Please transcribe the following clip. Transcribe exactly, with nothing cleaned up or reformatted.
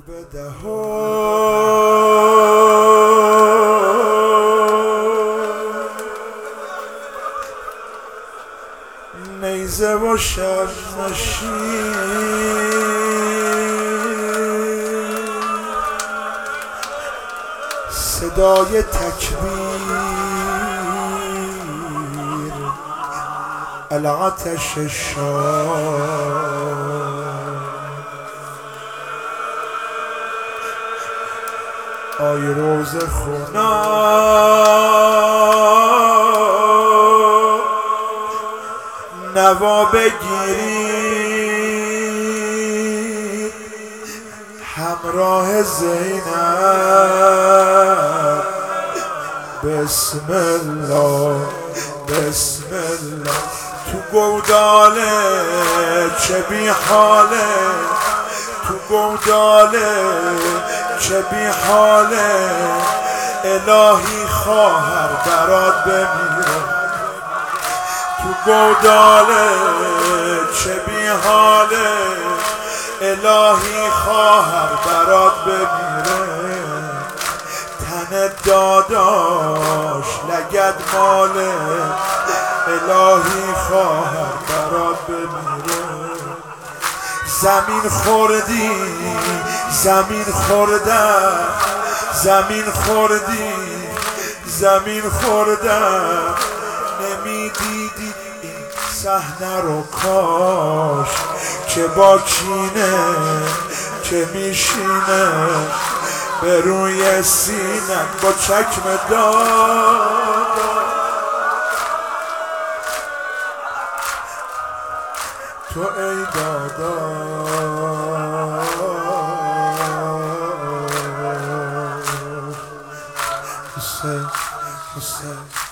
بده نیزه و شب نشین صدای تکبیر العتش شام آی روز خونا نوا بگیرید همراه زینب بسم الله بسم الله تو گوداله چه بی حاله تو گوداله چه بی حاله الهی خواهر برات بمیره تو گوداله چه بی حاله الهی خواهر برات بمیره تن داداش لگد ماله الهی خواهر برات بمیره زمین خوردی زمین خوردم زمین خوردی زمین خوردم نمیدیدی این صحنه رو کاش که با کینه که میشینه به روی سینت با چکمه داد تو ای دادا حسین حسین